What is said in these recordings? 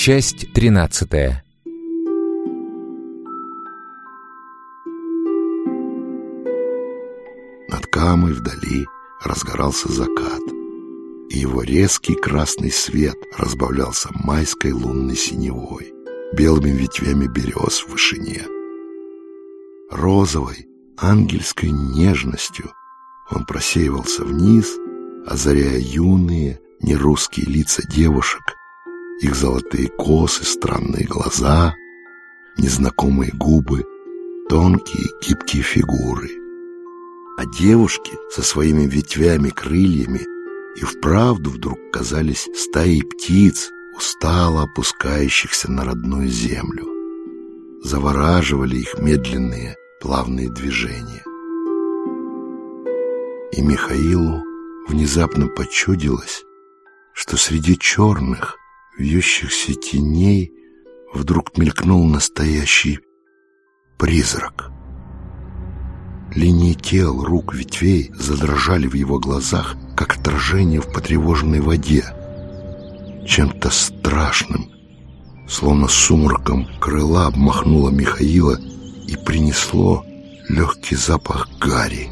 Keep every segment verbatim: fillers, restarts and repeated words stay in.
Часть тринадцатая. Над Камой вдали разгорался закат, и его резкий красный свет разбавлялся майской лунной синевой, белыми ветвями берез в вышине. Розовой, ангельской нежностью он просеивался вниз, озаряя юные, нерусские лица девушек, их золотые косы, странные глаза, незнакомые губы, тонкие гибкие фигуры. А девушки со своими ветвями-крыльями и вправду вдруг казались стаей птиц, устало опускающихся на родную землю. Завораживали их медленные, плавные движения. И Михаилу внезапно почудилось, что среди черных, вьющихся теней вдруг мелькнул настоящий призрак. Линии тел, рук, ветвей задрожали в его глазах, как отражение в потревоженной воде. Чем-то страшным, словно сумраком крыла, обмахнуло Михаила и принесло легкий запах гари.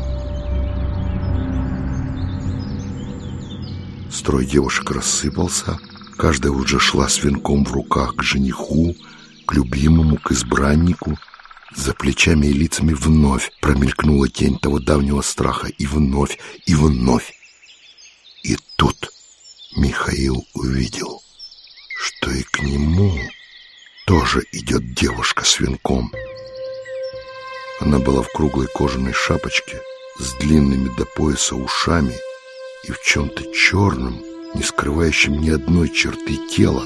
Строй девушек рассыпался, каждая уже шла с венком в руках к жениху, к любимому, к избраннику. За плечами и лицами вновь промелькнула тень того давнего страха, и вновь, и вновь. И тут Михаил увидел, что и к нему тоже идет девушка с венком. Она была в круглой кожаной шапочке с длинными до пояса ушами и в чем-то черном, не скрывающем ни одной черты тела.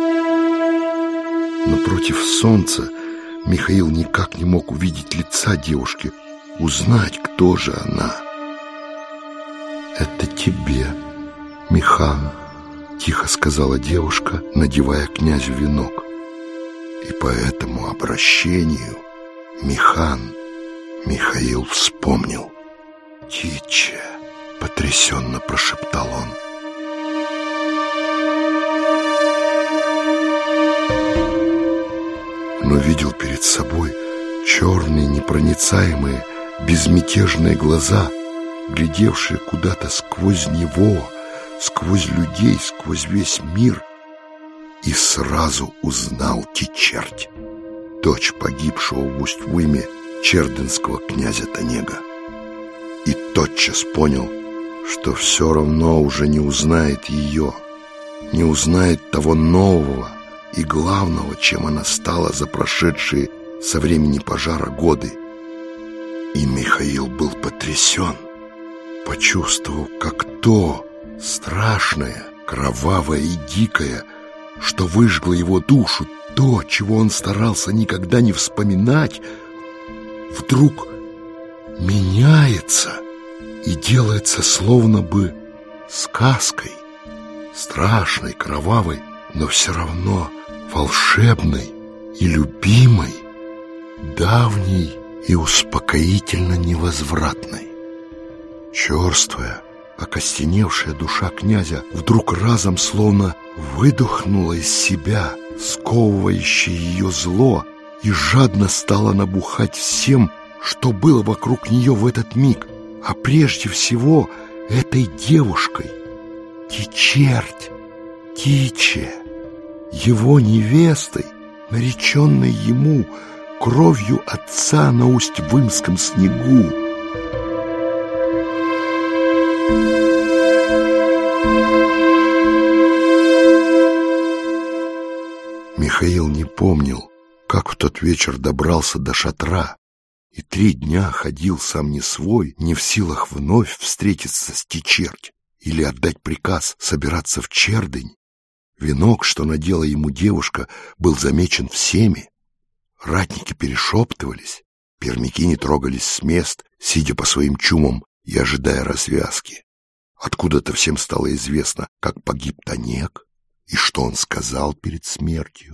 Но против солнца Михаил никак не мог увидеть лица девушки, узнать, кто же она. «Это тебе, Михан», — тихо сказала девушка, надевая князю венок. И по этому обращению Михан Михаил вспомнил. «Тиче», — потрясенно прошептал он. Он увидел перед собой черные, непроницаемые, безмятежные глаза, глядевшие куда-то сквозь него, сквозь людей, сквозь весь мир, и сразу узнал Тичерть, дочь погибшего в Усть-Уйме чердынского князя Танега. И тотчас понял, что все равно уже не узнает ее, не узнает того нового и главного, чем она стала за прошедшие со времени пожара годы. И Михаил был потрясен, почувствовав, как то страшное, кровавое и дикое, что выжгло его душу, то, чего он старался никогда не вспоминать, вдруг меняется и делается словно бы сказкой, страшной, кровавой, но все равно волшебной и любимой, давней и успокоительно невозвратной. Черствая, окостеневшая душа князя вдруг разом словно выдохнула из себя сковывающее ее зло и жадно стала набухать всем, что было вокруг нее в этот миг, а прежде всего этой девушкой, Тичерть, Тиче, его невестой, нареченной ему кровью отца на Усть-Вымском снегу. Михаил не помнил, как в тот вечер добрался до шатра, и три дня ходил сам не свой, не в силах вновь встретиться с Тичерть или отдать приказ собираться в Чердынь. Венок, что надела ему девушка, был замечен всеми. Ратники перешептывались, пермяки не трогались с мест, сидя по своим чумам и ожидая развязки. Откуда-то всем стало известно, как погиб Танег и что он сказал перед смертью.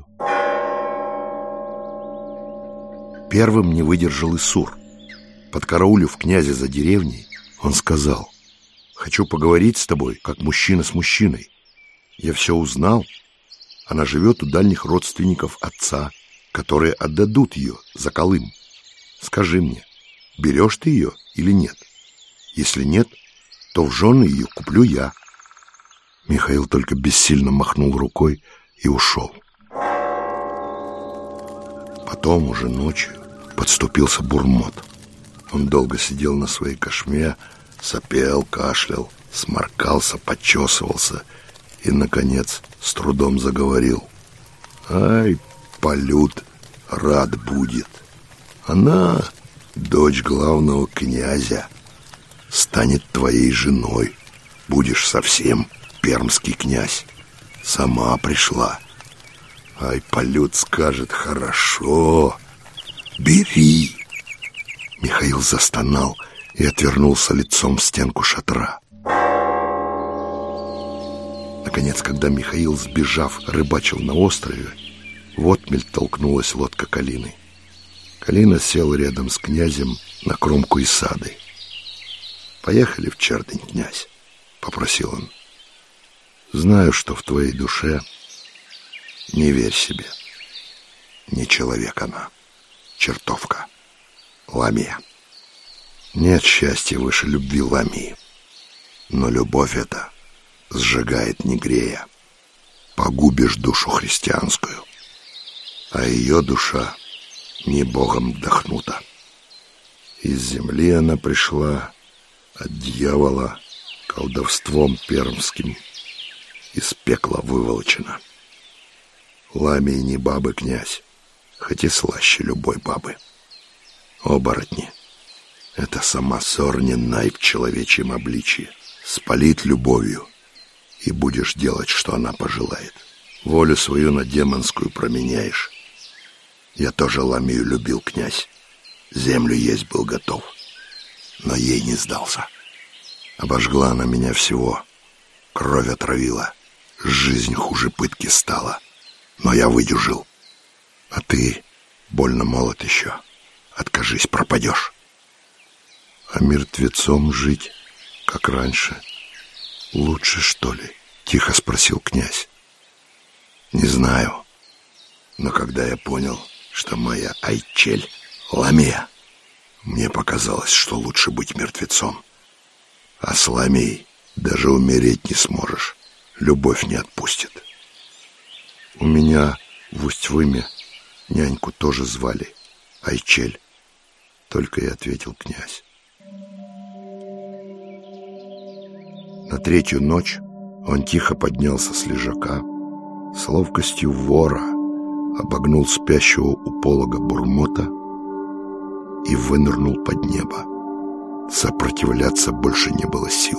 Первым не выдержал Исур. Подкараулив князя за деревней, он сказал: «Хочу поговорить с тобой, как мужчина с мужчиной. Я все узнал, Она живет у дальних родственников отца, которые отдадут ее за Колым. Скажи мне, берешь ты ее или нет? Если нет, то в жены ее куплю я». Михаил только бессильно махнул рукой и ушел. Потом уже ночью подступился Бурмот. Он долго сидел на своей кошме, сопел, кашлял, сморкался, почесывался и, наконец, с трудом заговорил. «Ай, Полют рад будет. Она, дочь главного князя, станет твоей женой. Будешь совсем пермский князь. Сама пришла. Ай, Полют скажет: хорошо, бери». Михаил застонал и отвернулся лицом в стенку шатра. Наконец, когда Михаил, сбежав, рыбачил на острове, в отмель толкнулась лодка Калины. Калина села рядом с князем на кромку Исады. «Поехали в Чердынь, князь», — попросил он. «Знаю, что в твоей душе. Не верь себе. Не человек она, чертовка, Ламия. Нет счастья выше любви Ламии. Но любовь эта сжигает, не грея. Погубишь душу христианскую, а ее душа не Богом вдохнута. Из земли она пришла, от дьявола, колдовством пермским, из пекла выволочена. Ламия не бабы, князь, хоть и слаще любой бабы. Оборотни — это сама Сорнинай в человечьем обличье. Спалит любовью, и будешь делать, что она пожелает. Волю свою на демонскую променяешь. Я тоже Ламию любил, князь. Землю есть был готов, но ей не сдался. Обожгла она меня всего, кровь отравила, жизнь хуже пытки стала. Но я выдержал. А ты больно молод еще. Откажись, пропадешь. А мертвецом жить, как раньше, лучше, что ли? Тихо спросил князь. Не знаю. Но когда я понял, что моя Айчель Ламия, мне показалось, что лучше быть мертвецом. А с Ламией даже умереть не сможешь. Любовь не отпустит. У меня в Усть-Выме няньку тоже звали Айчель. Только и ответил князь. На третью ночь он тихо поднялся с лежака, с ловкостью вора обогнул спящего у полога Бурмота и вынырнул под небо. Сопротивляться больше не было сил.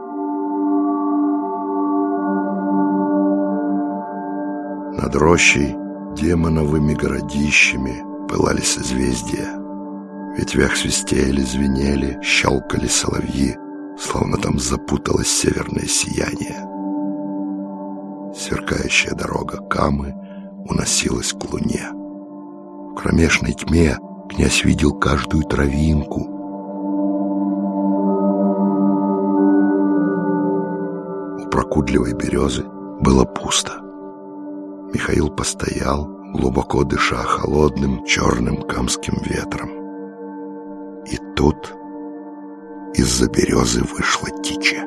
Над рощей демоновыми городищами пылали созвездия. В ветвях свистели, звенели, щелкали соловьи, словно там запуталось северное сияние. Сверкающая дорога Камы уносилась к луне. В кромешной тьме князь видел каждую травинку. У прокудливой березы было пусто. Михаил постоял, глубоко дыша холодным черным камским ветром. И тут из-за березы вышла Тича.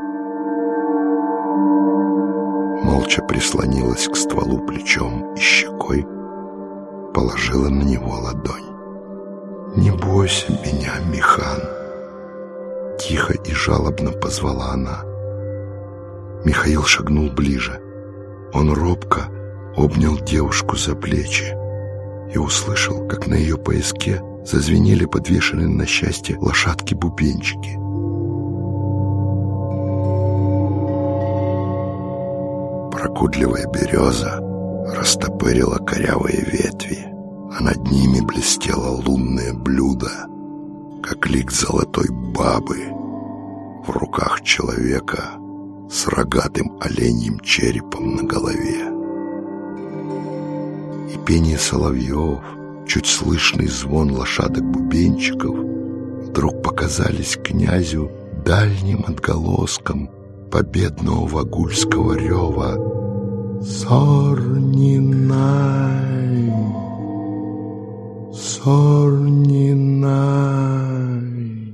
Молча прислонилась к стволу плечом и щекой, положила на него ладонь. «Не бойся меня, Михан!» Тихо и жалобно позвала она. Михаил шагнул ближе. Он робко обнял девушку за плечи и услышал, как на ее пояске зазвенели подвешенные на счастье лошадки-бубенчики. Прокудливая береза растопырила корявые ветви, а над ними блестело лунное блюдо, как лик золотой бабы в руках человека с рогатым оленьим черепом на голове. И пение соловьев, чуть слышный звон лошадок-бубенчиков вдруг показались князю дальним отголоском победного вагульского рева Сорнинай, Сорнинай.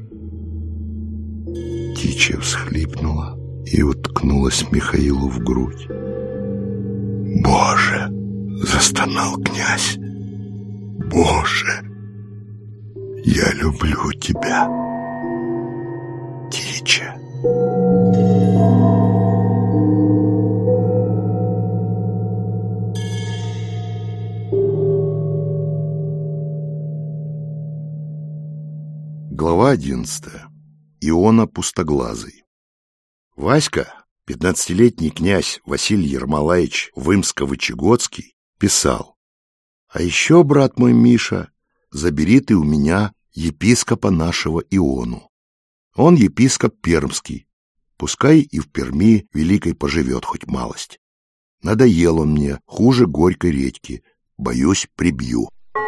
Тича всхлипнула и уткнулась Михаилу в грудь. «Боже!» — застонал князь. «Боже! Я люблю тебя, Тича!» Глава одиннадцатая. Иона Пустоглазый. Васька, пятнадцатилетний князь Василий Ермолаевич Вымско-Вычегодский, писал: «А еще, брат мой Миша, забери ты у меня епископа нашего Иону. Он епископ пермский, пускай и в Перми великой поживет хоть малость. Надоел он мне, хуже горькой редьки, боюсь, прибью».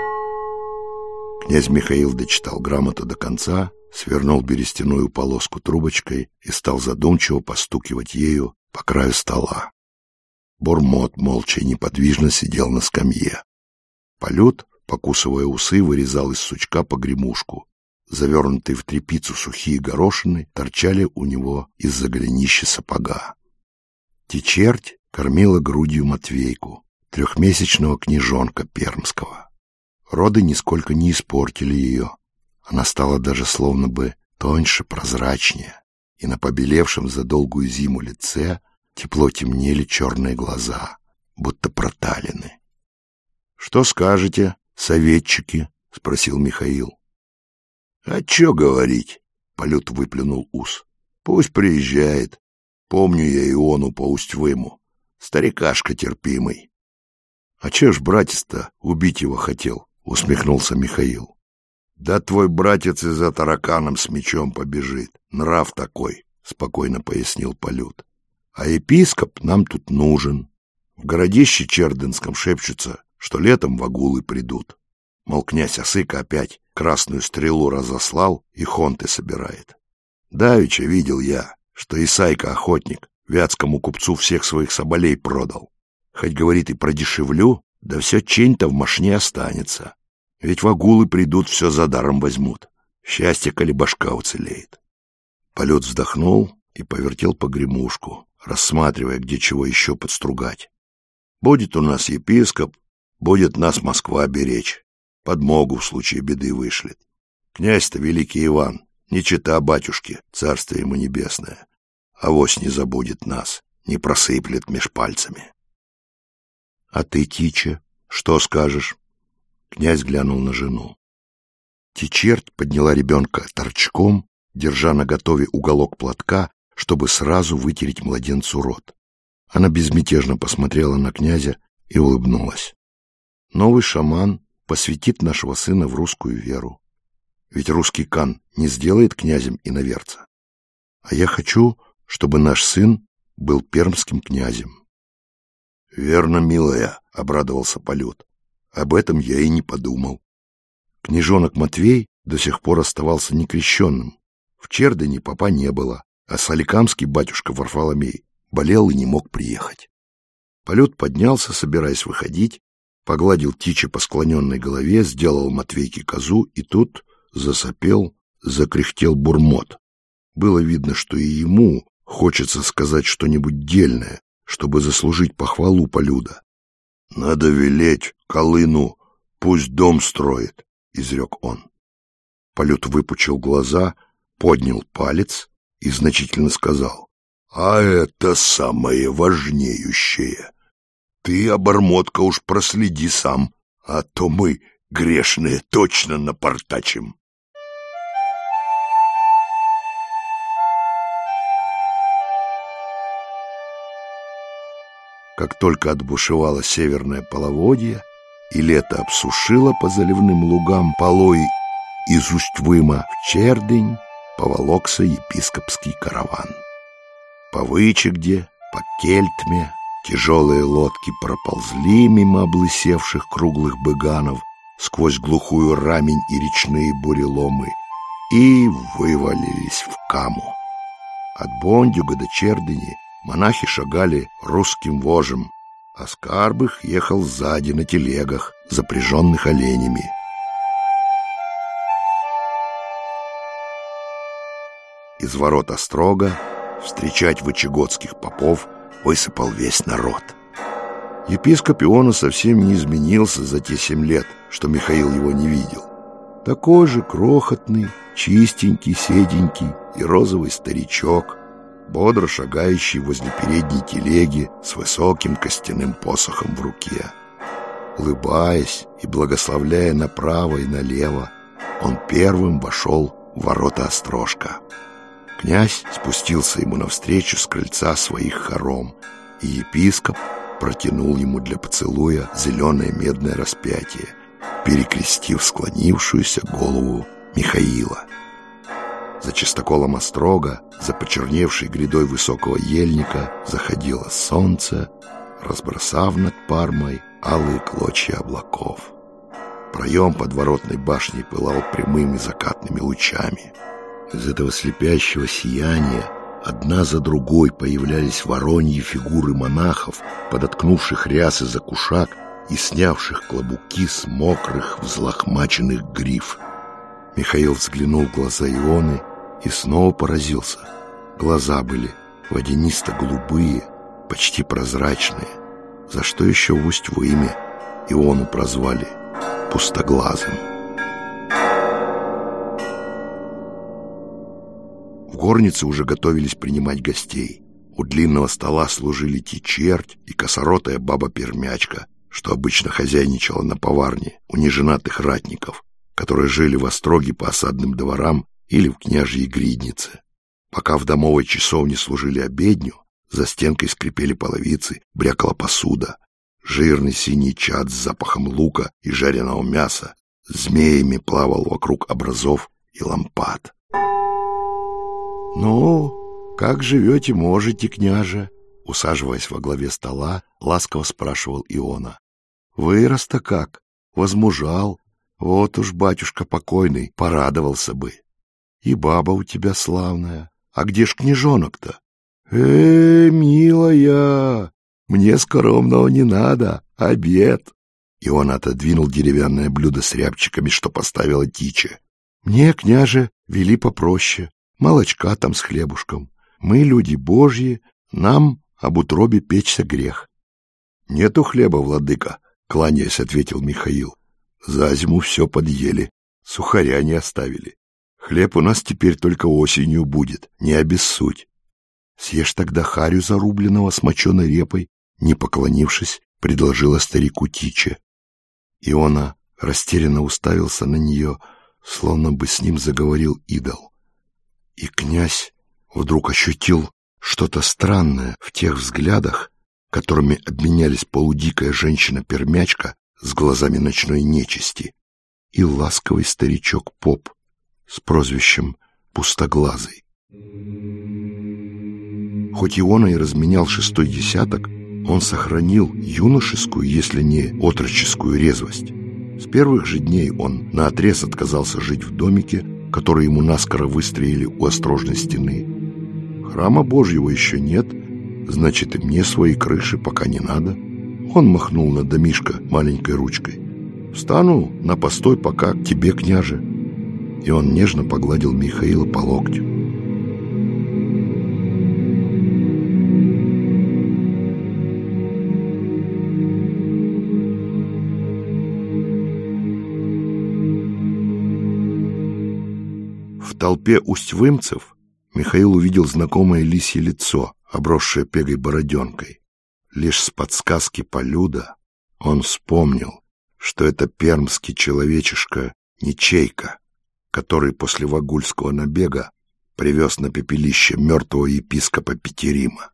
Князь Михаил дочитал грамоту до конца, свернул берестяную полоску трубочкой и стал задумчиво постукивать ею по краю стола. Бурмот молча и неподвижно сидел на скамье. Полют, покусывая усы, вырезал из сучка погремушку. Завернутые в тряпицу сухие горошины торчали у него из-за голенища сапога. Тичерть кормила грудью Матвейку, трехмесячного княжонка пермского. Роды нисколько не испортили ее. Она стала даже словно бы тоньше, прозрачнее, и на побелевшем за долгую зиму лице тепло темнели черные глаза, будто проталины. — Что скажете, советчики? — спросил Михаил. — А чё говорить? — Полют выплюнул ус. — Пусть приезжает. Помню я Иону по Усть-Выму. Старикашка терпимый. — А чё ж братец-то убить его хотел? — усмехнулся Михаил. — Да твой братец и за тараканом с мечом побежит. Нрав такой, — спокойно пояснил Полют. — А епископ нам тут нужен. В городище Чердынском шепчутся, что летом вагулы придут. Мол, князь Осыка опять красную стрелу разослал и хонты собирает. Давеча видел я, что Исайка-охотник вятскому купцу всех своих соболей продал. Хоть, говорит, и продешевлю, да все чень-то в мошне останется. Ведь вагулы придут, все за даром возьмут. Счастье, коли башка уцелеет. Полет вздохнул и повертел погремушку, рассматривая, где чего еще подстругать. Будет у нас епископ, будет нас Москва беречь. Подмогу в случае беды вышлет. Князь-то великий Иван, не чета батюшки, царствие ему небесное. Авось не забудет нас, не просыплет меж пальцами. — А ты, Тича, что скажешь? Князь глянул на жену. Тичерть подняла ребенка торчком, держа наготове уголок платка, чтобы сразу вытереть младенцу рот. Она безмятежно посмотрела на князя и улыбнулась. Новый шаман посвятит нашего сына в русскую веру. Ведь русский кан не сделает князем иноверца. А я хочу, чтобы наш сын был пермским князем. — Верно, милая, — обрадовался Полет. — Об этом я и не подумал. Княжонок Матвей до сих пор оставался некрещенным. В Чердыне попа не было, а соликамский батюшка Варфоломей болел и не мог приехать. Полет поднялся, собираясь выходить, погладил Тича по склоненной голове, сделал Матвейке козу, и тут засопел, закряхтел бурмот. Было видно, что и ему хочется сказать что-нибудь дельное, чтобы заслужить похвалу Полюда. — Надо велеть Колыну, пусть дом строит, — изрек он. Полют выпучил глаза, поднял палец и значительно сказал: — А это самое важнеющее. Ты, обормотка, уж проследи сам, а то мы, грешные, точно напортачим. Как только отбушевало северное половодье, и лето обсушило по заливным лугам полой из Усть-Выма в Чердынь, поволокся епископский караван. По Вычегде, по Кельтме тяжелые лодки проползли мимо облысевших круглых быганов сквозь глухую рамень и речные буреломы и вывалились в Каму. От Бондюга до Чердыни монахи шагали русским вожем, а скарб их ехал сзади на телегах, запряженных оленями. Из ворот острога встречать вычегодских попов высыпал весь народ. Епископ Иона совсем не изменился за те семь лет, что Михаил его не видел. Такой же крохотный, чистенький, седенький и розовый старичок, бодро шагающий возле передней телеги с высоким костяным посохом в руке. Улыбаясь и благословляя направо и налево, он первым вошел в ворота острожка. Князь спустился ему навстречу с крыльца своих хором, и епископ протянул ему для поцелуя зеленое медное распятие, перекрестив склонившуюся голову Михаила. За чистоколом острога, за почерневшей грядой высокого ельника, заходило солнце, разбросав над Пармой алые клочья облаков. Проем подворотной башни пылал прямыми закатными лучами. Из этого слепящего сияния одна за другой появлялись вороньи фигуры монахов, подоткнувших рясы за кушак и снявших клобуки с мокрых, взлохмаченных гриф. Михаил взглянул в глаза Ионы и снова поразился. Глаза были водянисто-голубые, почти прозрачные, за что еще в Усть-Выме Иону прозвали пустоглазым. В горнице уже готовились принимать гостей. У длинного стола служили течерть и косоротая баба-пермячка, что обычно хозяйничала на поварне у неженатых ратников, которые жили в остроге по осадным дворам или в княжьей гриднице. Пока в домовой часовне служили обедню, за стенкой скрипели половицы, брякала посуда. Жирный синий чад с запахом лука и жареного мяса змеями плавал вокруг образов и лампад. «Ну, как живете, можете, княже?» Усаживаясь во главе стола, ласково спрашивал Иона. «Вырос-то как? Возмужал? Вот уж батюшка покойный порадовался бы. И баба у тебя славная. А где ж княжонок-то?» «Э, милая, мне скоромного не надо, обед!» Иона отодвинул деревянное блюдо с рябчиками, что поставила Тича. «Мне, княже, вели попроще. Молочка там с хлебушком. Мы люди божьи, нам об утробе печься грех». «Нету хлеба, владыка», — кланяясь, ответил Михаил. «За зиму все подъели, сухаря не оставили. Хлеб у нас теперь только осенью будет, не обессудь». «Съешь тогда харю зарубленного с моченой репой», — не поклонившись, предложила старику Тича. Иона растерянно уставился на нее, словно бы с ним заговорил идол. И князь вдруг ощутил что-то странное в тех взглядах, которыми обменялись полудикая женщина-пермячка с глазами ночной нечисти и ласковый старичок-поп с прозвищем Пустоглазый. Хоть Иона и разменял шестой десяток, он сохранил юношескую, если не отроческую резвость. С первых же дней он наотрез отказался жить в домике, который ему наскоро выстроили у острожной стены. Храма Божьего еще нет, значит, и мне своей крыши пока не надо. Он махнул на домишко маленькой ручкой. «Встану на постой пока к тебе, княже». И он нежно погладил Михаила по локтю. В толпе усть-вымцев Михаил увидел знакомое лисье лицо, обросшее пегой бороденкой. Лишь с подсказки Полюда он вспомнил, что это пермский человечишка Нечейка, который после вагульского набега привез на пепелище мертвого епископа Петерима.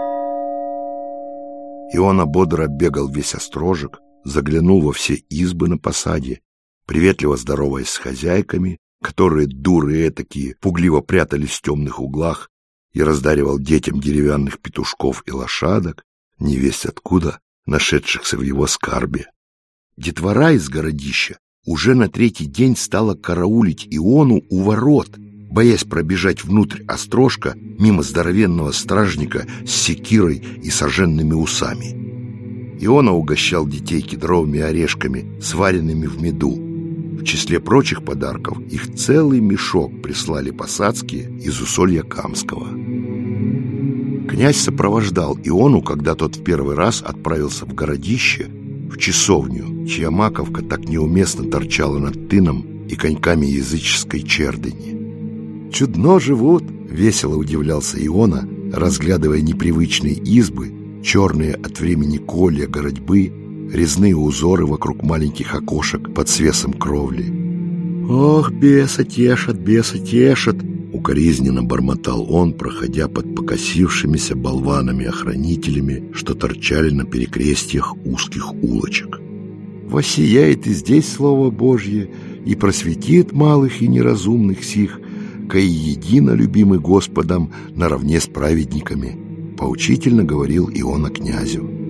Иона бодро оббегал весь острожек, заглянул во все избы на посаде, приветливо здороваясь с хозяйками, которые, дуры этакие, пугливо прятались в темных углах, и раздаривал детям деревянных петушков и лошадок, невесть откуда, нашедшихся в его скарбе. Детвора из городища уже на третий день стала караулить Иону у ворот, боясь пробежать внутрь острожка мимо здоровенного стражника с секирой и соженными усами. Иона угощал детей кедровыми орешками, сваренными в меду. В числе прочих подарков их целый мешок прислали посадские из Усолья Камского. Князь сопровождал Иону, когда тот в первый раз отправился в городище, в часовню, чья маковка так неуместно торчала над тыном и коньками языческой чердыни. «Чудно живут!» — весело удивлялся Иона, разглядывая непривычные избы, черные от времени колья городьбы, резные узоры вокруг маленьких окошек под свесом кровли. «Ох, беса тешат, беса тешат!» — укоризненно бормотал он, проходя под покосившимися болванами-охранителями, что торчали на перекрестьях узких улочек. «Воссияет и здесь Слово Божье, и просветит малых и неразумных сих, кои едино любимы Господом наравне с праведниками», — поучительно говорил Иона князю.